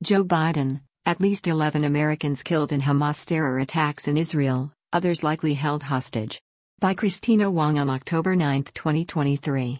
Joe Biden, at least 11 Americans killed in Hamas terror attacks in Israel, others likely held hostage. By Christina Wong on October 9, 2023.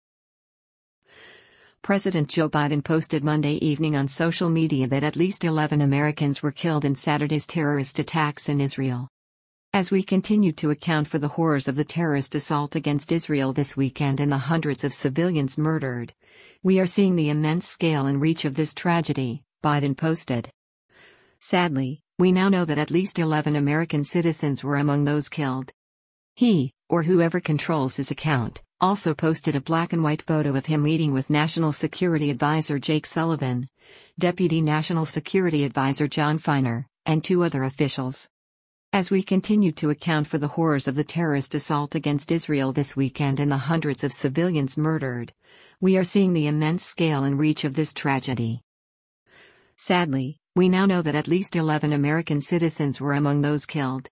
President Joe Biden posted Monday evening on social media that at least 11 Americans were killed in Saturday's terrorist attacks in Israel. As we continue to account for the horrors of the terrorist assault against Israel this weekend and the hundreds of civilians murdered, we are seeing the immense scale and reach of this tragedy, Biden posted. Sadly, we now know that at least 11 American citizens were among those killed. He, or whoever controls his account, also posted a black and white photo of him meeting with National Security Advisor Jake Sullivan, Deputy National Security Advisor John Feiner, and 2 other officials. As we continue to account for the horrors of the terrorist assault against Israel this weekend and the hundreds of civilians murdered, we are seeing the immense scale and reach of this tragedy. Sadly, we now know that at least 11 American citizens were among those killed.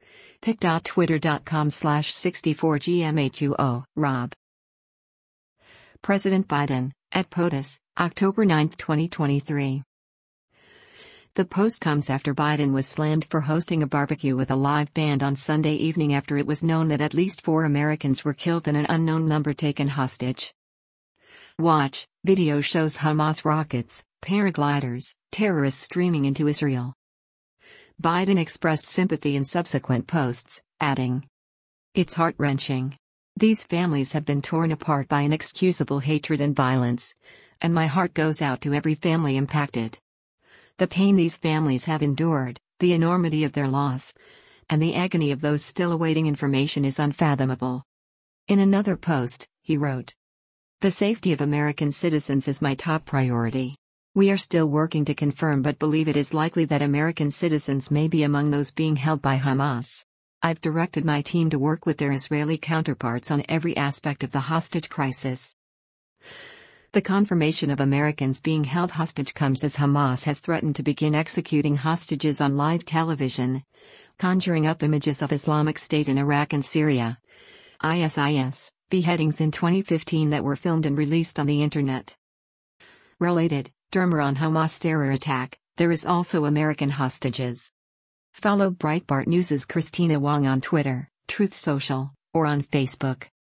pic.twitter.com/64gmhuo, Rob. President Biden, at POTUS, October 9, 2023. The post comes after Biden was slammed for hosting a barbecue with a live band on Sunday evening after it was known that at least 4 Americans were killed and an unknown number taken hostage. Watch, video shows Hamas rockets, paragliders, terrorists streaming into Israel. Biden expressed sympathy in subsequent posts, adding, "It's heart-wrenching. These families have been torn apart by inexcusable hatred and violence, and my heart goes out to every family impacted. The pain these families have endured, the enormity of their loss, and the agony of those still awaiting information is unfathomable." In another post, he wrote, "The safety of American citizens is my top priority. We are still working to confirm but believe it is likely that American citizens may be among those being held by Hamas. I've directed my team to work with their Israeli counterparts on every aspect of the hostage crisis." The confirmation of Americans being held hostage comes as Hamas has threatened to begin executing hostages on live television, conjuring up images of Islamic State in Iraq and Syria, ISIS, beheadings in 2015 that were filmed and released on the internet. Related, Dermer on Hamas terror attack, there is also American hostages. Follow Breitbart News' Christina Wong on Twitter, Truth Social, or on Facebook.